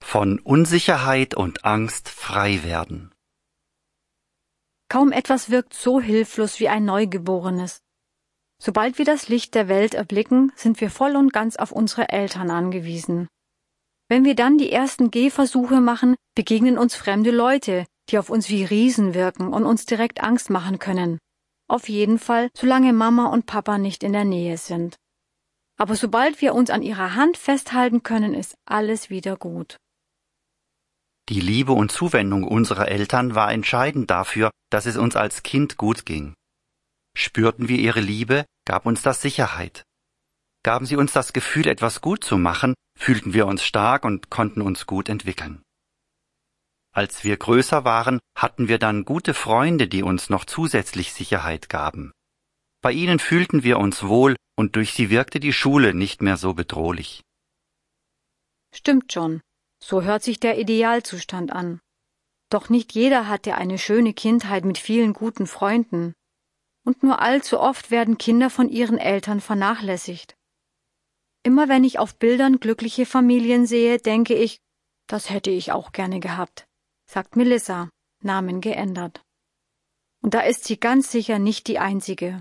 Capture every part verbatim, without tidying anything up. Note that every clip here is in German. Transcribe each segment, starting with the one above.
Von Unsicherheit und Angst frei werden. Kaum etwas wirkt so hilflos wie ein Neugeborenes. Sobald wir das Licht der Welt erblicken, sind wir voll und ganz auf unsere Eltern angewiesen. Wenn wir dann die ersten Gehversuche machen, begegnen uns fremde Leute, die auf uns wie Riesen wirken und uns direkt Angst machen können. Auf jeden Fall, solange Mama und Papa nicht in der Nähe sind. Aber sobald wir uns an ihrer Hand festhalten können, ist alles wieder gut. Die Liebe und Zuwendung unserer Eltern war entscheidend dafür, dass es uns als Kind gut ging. Spürten wir ihre Liebe, gab uns das Sicherheit. Gaben sie uns das Gefühl, etwas gut zu machen, fühlten wir uns stark und konnten uns gut entwickeln. Als wir größer waren, hatten wir dann gute Freunde, die uns noch zusätzlich Sicherheit gaben. Bei ihnen fühlten wir uns wohl und durch sie wirkte die Schule nicht mehr so bedrohlich. Stimmt schon, so hört sich der Idealzustand an. Doch nicht jeder hatte eine schöne Kindheit mit vielen guten Freunden. Und nur allzu oft werden Kinder von ihren Eltern vernachlässigt. Immer wenn ich auf Bildern glückliche Familien sehe, denke ich, das hätte ich auch gerne gehabt, sagt Melissa, Namen geändert. Und da ist sie ganz sicher nicht die Einzige.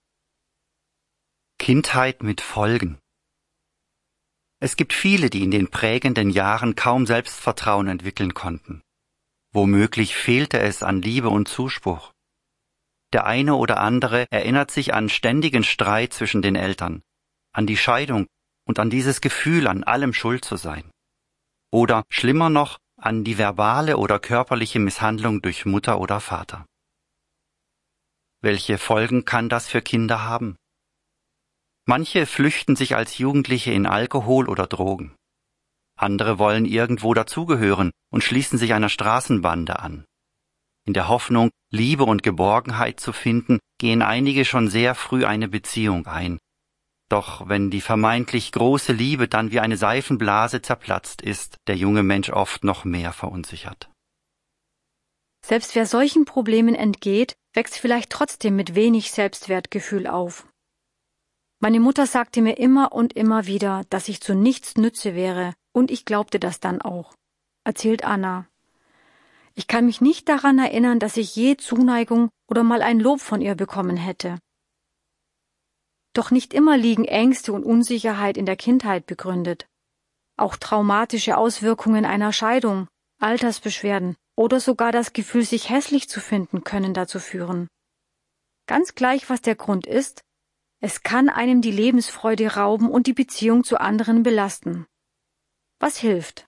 Kindheit mit Folgen. Es gibt viele, die in den prägenden Jahren kaum Selbstvertrauen entwickeln konnten. Womöglich fehlte es an Liebe und Zuspruch. Der eine oder andere erinnert sich an ständigen Streit zwischen den Eltern, an die Scheidung und an dieses Gefühl, an allem schuld zu sein. Oder schlimmer noch, an die verbale oder körperliche Misshandlung durch Mutter oder Vater. Welche Folgen kann das für Kinder haben? Manche flüchten sich als Jugendliche in Alkohol oder Drogen. Andere wollen irgendwo dazugehören und schließen sich einer Straßenbande an. In der Hoffnung, Liebe und Geborgenheit zu finden, gehen einige schon sehr früh eine Beziehung ein. Doch wenn die vermeintlich große Liebe dann wie eine Seifenblase zerplatzt, ist der junge Mensch oft noch mehr verunsichert. Selbst wer solchen Problemen entgeht, wächst vielleicht trotzdem mit wenig Selbstwertgefühl auf. Meine Mutter sagte mir immer und immer wieder, dass ich zu nichts nütze wäre, und ich glaubte das dann auch, erzählt Anna. Ich kann mich nicht daran erinnern, dass ich je Zuneigung oder mal ein Lob von ihr bekommen hätte. Doch nicht immer liegen Ängste und Unsicherheit in der Kindheit begründet. Auch traumatische Auswirkungen einer Scheidung, Altersbeschwerden oder sogar das Gefühl, sich hässlich zu finden, können dazu führen. Ganz gleich, was der Grund ist, es kann einem die Lebensfreude rauben und die Beziehung zu anderen belasten. Was hilft?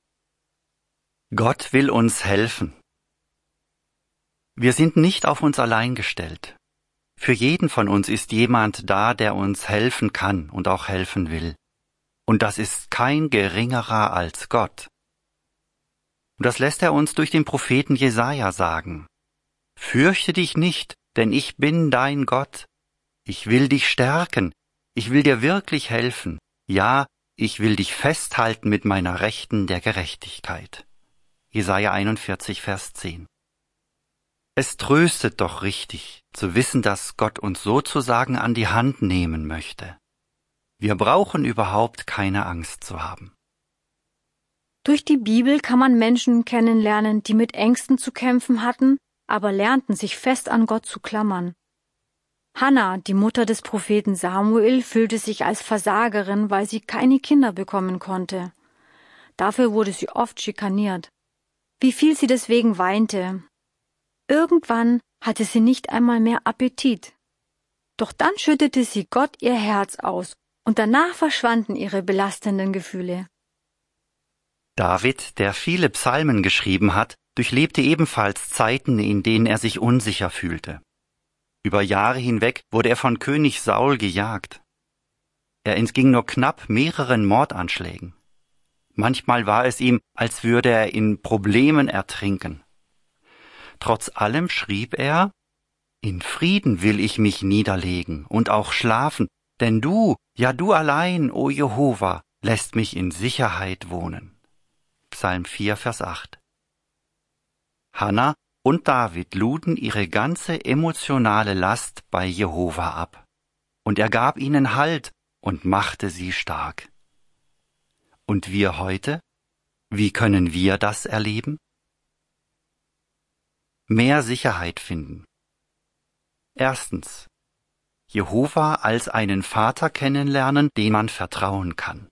Gott will uns helfen. Wir sind nicht auf uns allein gestellt. Für jeden von uns ist jemand da, der uns helfen kann und auch helfen will. Und das ist kein geringerer als Gott. Und das lässt er uns durch den Propheten Jesaja sagen. Fürchte dich nicht, denn ich bin dein Gott. Ich will dich stärken. Ich will dir wirklich helfen. Ja, ich will dich festhalten mit meiner Rechten der Gerechtigkeit. Jesaja einundvierzig, Vers zehn. Es tröstet doch richtig, zu wissen, dass Gott uns sozusagen an die Hand nehmen möchte. Wir brauchen überhaupt keine Angst zu haben. Durch die Bibel kann man Menschen kennenlernen, die mit Ängsten zu kämpfen hatten, aber lernten, sich fest an Gott zu klammern. Hannah, die Mutter des Propheten Samuel, fühlte sich als Versagerin, weil sie keine Kinder bekommen konnte. Dafür wurde sie oft schikaniert. Wie viel sie deswegen weinte. Irgendwann hatte sie nicht einmal mehr Appetit. Doch dann schüttete sie Gott ihr Herz aus, und danach verschwanden ihre belastenden Gefühle. David, der viele Psalmen geschrieben hat, durchlebte ebenfalls Zeiten, in denen er sich unsicher fühlte. Über Jahre hinweg wurde er von König Saul gejagt. Er entging nur knapp mehreren Mordanschlägen. Manchmal war es ihm, als würde er in Problemen ertrinken. Trotz allem schrieb er, »In Frieden will ich mich niederlegen und auch schlafen, denn du, ja du allein, o Jehova, lässt mich in Sicherheit wohnen.« Psalm vier, Vers acht. Hannah und David luden ihre ganze emotionale Last bei Jehova ab. Und er gab ihnen Halt und machte sie stark. Und wir heute? Wie können wir das erleben? Mehr Sicherheit finden. Erstens. Jehova als einen Vater kennenlernen, dem man vertrauen kann.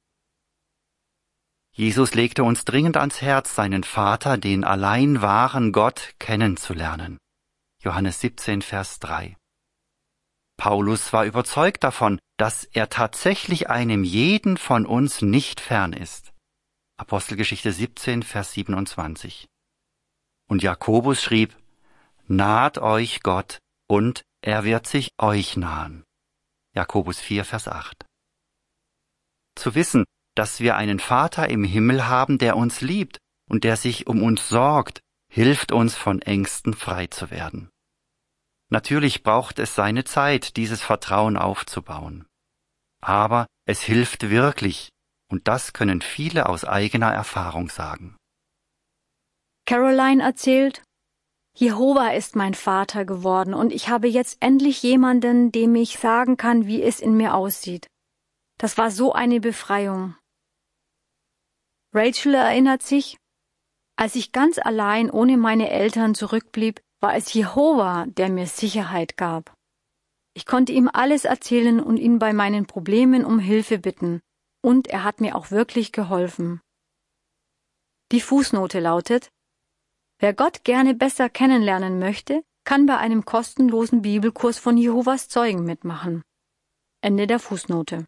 Jesus legte uns dringend ans Herz, seinen Vater, den allein wahren Gott, kennenzulernen. Johannes siebzehn, Vers drei. Paulus war überzeugt davon, dass er tatsächlich einem jeden von uns nicht fern ist. Apostelgeschichte siebzehn, Vers siebenundzwanzig. Und Jakobus schrieb, naht euch Gott, und er wird sich euch nahen. Jakobus vier, Vers acht. Zu wissen, dass wir einen Vater im Himmel haben, der uns liebt und der sich um uns sorgt, hilft uns, von Ängsten frei zu werden. Natürlich braucht es seine Zeit, dieses Vertrauen aufzubauen. Aber es hilft wirklich, und das können viele aus eigener Erfahrung sagen. Caroline erzählt, Jehova ist mein Vater geworden und ich habe jetzt endlich jemanden, dem ich sagen kann, wie es in mir aussieht. Das war so eine Befreiung. Rachel erinnert sich, als ich ganz allein ohne meine Eltern zurückblieb, war es Jehova, der mir Sicherheit gab. Ich konnte ihm alles erzählen und ihn bei meinen Problemen um Hilfe bitten, und er hat mir auch wirklich geholfen. Die Fußnote lautet, wer Gott gerne besser kennenlernen möchte, kann bei einem kostenlosen Bibelkurs von Jehovas Zeugen mitmachen. Ende der Fußnote.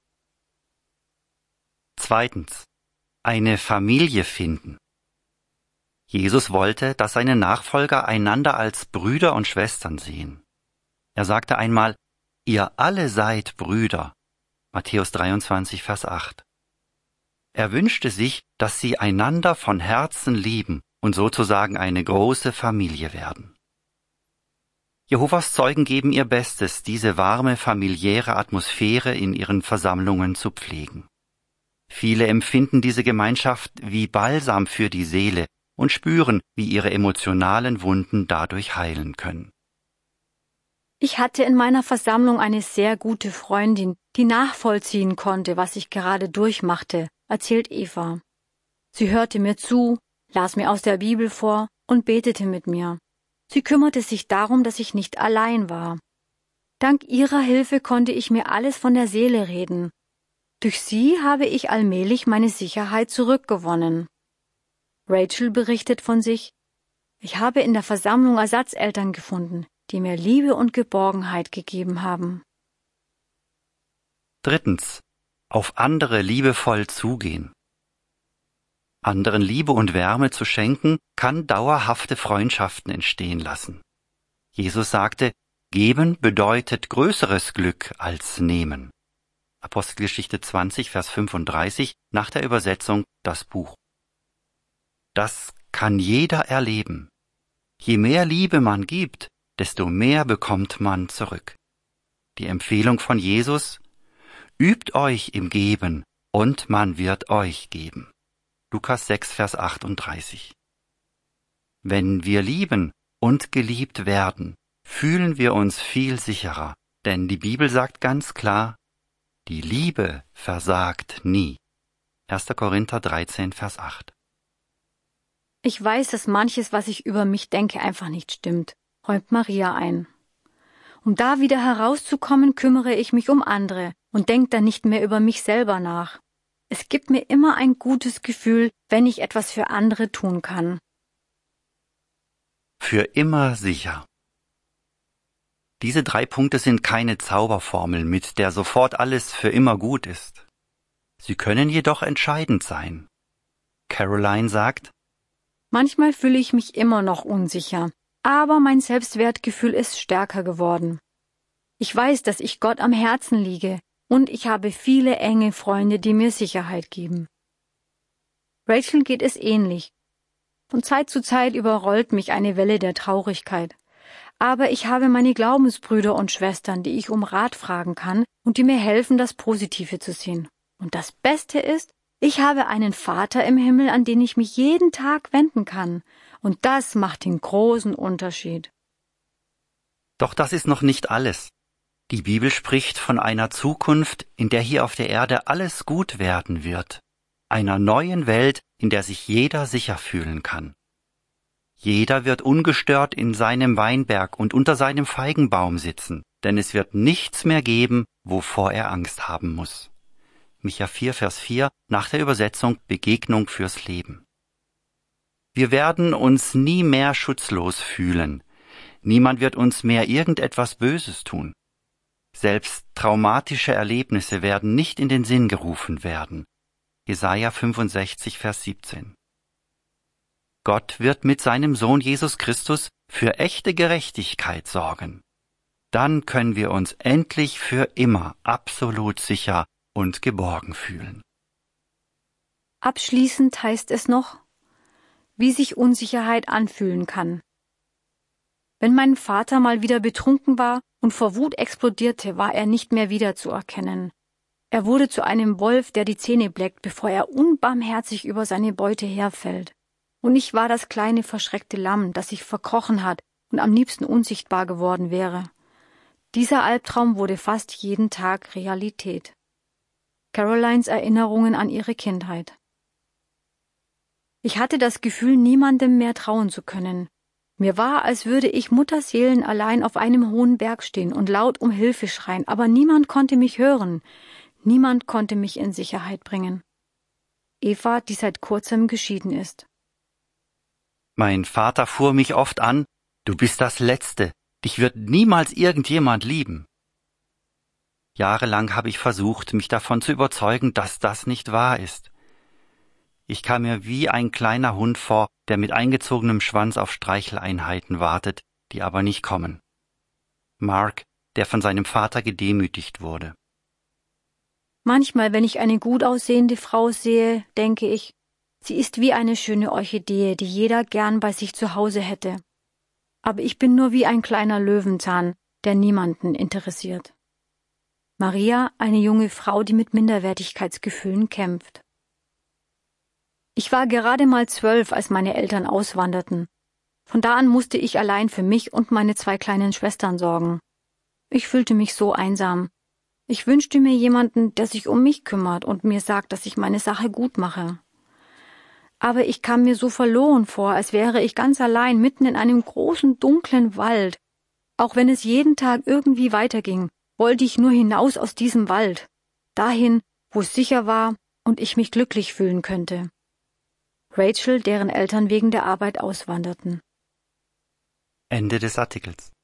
Zweitens. Eine Familie finden. Jesus wollte, dass seine Nachfolger einander als Brüder und Schwestern sehen. Er sagte einmal, ihr alle seid Brüder. Matthäus dreiundzwanzig, Vers acht. Er wünschte sich, dass sie einander von Herzen lieben und sozusagen eine große Familie werden. Jehovas Zeugen geben ihr Bestes, diese warme familiäre Atmosphäre in ihren Versammlungen zu pflegen. Viele empfinden diese Gemeinschaft wie Balsam für die Seele und spüren, wie ihre emotionalen Wunden dadurch heilen können. Ich hatte in meiner Versammlung eine sehr gute Freundin, die nachvollziehen konnte, was ich gerade durchmachte, erzählt Eva. Sie hörte mir zu, las mir aus der Bibel vor und betete mit mir. Sie kümmerte sich darum, dass ich nicht allein war. Dank ihrer Hilfe konnte ich mir alles von der Seele reden. Durch sie habe ich allmählich meine Sicherheit zurückgewonnen. Rachel berichtet von sich, ich habe in der Versammlung Ersatzeltern gefunden, die mir Liebe und Geborgenheit gegeben haben. Drittens. Auf andere liebevoll zugehen. Anderen Liebe und Wärme zu schenken, kann dauerhafte Freundschaften entstehen lassen. Jesus sagte, geben bedeutet größeres Glück als nehmen. Apostelgeschichte zwanzig, Vers fünfunddreißig, nach der Übersetzung das Buch. Das kann jeder erleben. Je mehr Liebe man gibt, desto mehr bekommt man zurück. Die Empfehlung von Jesus, übt euch im Geben und man wird euch geben. Lukas sechs, Vers achtunddreißig. Wenn wir lieben und geliebt werden, fühlen wir uns viel sicherer, denn die Bibel sagt ganz klar, die Liebe versagt nie. erster Korinther dreizehn, Vers acht. Ich weiß, dass manches, was ich über mich denke, einfach nicht stimmt, räumt Maria ein. Um da wieder herauszukommen, kümmere ich mich um andere und denke dann nicht mehr über mich selber nach. Es gibt mir immer ein gutes Gefühl, wenn ich etwas für andere tun kann. Für immer sicher. Diese drei Punkte sind keine Zauberformel, mit der sofort alles für immer gut ist. Sie können jedoch entscheidend sein. Caroline sagt, manchmal fühle ich mich immer noch unsicher, aber mein Selbstwertgefühl ist stärker geworden. Ich weiß, dass ich Gott am Herzen liege und ich habe viele enge Freunde, die mir Sicherheit geben. Rachel geht es ähnlich. Von Zeit zu Zeit überrollt mich eine Welle der Traurigkeit. Aber ich habe meine Glaubensbrüder und Schwestern, die ich um Rat fragen kann und die mir helfen, das Positive zu sehen. Und das Beste ist, ich habe einen Vater im Himmel, an den ich mich jeden Tag wenden kann. Und das macht den großen Unterschied. Doch das ist noch nicht alles. Die Bibel spricht von einer Zukunft, in der hier auf der Erde alles gut werden wird. einer neuen Welt, in der sich jeder sicher fühlen kann. Jeder wird ungestört in seinem Weinberg und unter seinem Feigenbaum sitzen, denn es wird nichts mehr geben, wovor er Angst haben muss. Micha vier, Vers vier, nach der Übersetzung Begegnung fürs Leben. Wir werden uns nie mehr schutzlos fühlen. Niemand wird uns mehr irgendetwas Böses tun. Selbst traumatische Erlebnisse werden nicht in den Sinn gerufen werden. Jesaja fünfundsechzig, Vers siebzehn. Gott wird mit seinem Sohn Jesus Christus für echte Gerechtigkeit sorgen. Dann können wir uns endlich für immer absolut sicher und geborgen fühlen. Abschließend heißt es noch, wie sich Unsicherheit anfühlen kann. Wenn mein Vater mal wieder betrunken war und vor Wut explodierte, war er nicht mehr wiederzuerkennen. Er wurde zu einem Wolf, der die Zähne bleckt, bevor er unbarmherzig über seine Beute herfällt. Und ich war das kleine verschreckte Lamm, das sich verkrochen hat und am liebsten unsichtbar geworden wäre. Dieser Albtraum wurde fast jeden Tag Realität. Carolines Erinnerungen an ihre Kindheit. Ich hatte das Gefühl, niemandem mehr trauen zu können. Mir war, als würde ich Mutterseelen allein auf einem hohen Berg stehen und laut um Hilfe schreien, aber niemand konnte mich hören. Niemand konnte mich in Sicherheit bringen. Eva, die seit kurzem geschieden ist. Mein Vater fuhr mich oft an, du bist das Letzte, dich wird niemals irgendjemand lieben. Jahrelang habe ich versucht, mich davon zu überzeugen, dass das nicht wahr ist. Ich kam mir wie ein kleiner Hund vor, der mit eingezogenem Schwanz auf Streicheleinheiten wartet, die aber nicht kommen. Mark, der von seinem Vater gedemütigt wurde. Manchmal, wenn ich eine gut aussehende Frau sehe, denke ich, sie ist wie eine schöne Orchidee, die jeder gern bei sich zu Hause hätte. Aber ich bin nur wie ein kleiner Löwenzahn, der niemanden interessiert. Maria, eine junge Frau, die mit Minderwertigkeitsgefühlen kämpft. Ich war gerade mal zwölf, als meine Eltern auswanderten. Von da an musste ich allein für mich und meine zwei kleinen Schwestern sorgen. Ich fühlte mich so einsam. Ich wünschte mir jemanden, der sich um mich kümmert und mir sagt, dass ich meine Sache gut mache. Aber ich kam mir so verloren vor, als wäre ich ganz allein mitten in einem großen, dunklen Wald. Auch wenn es jeden Tag irgendwie weiterging, wollte ich nur hinaus aus diesem Wald, dahin, wo es sicher war und ich mich glücklich fühlen könnte. Rachel, deren Eltern wegen der Arbeit auswanderten. Ende des Artikels.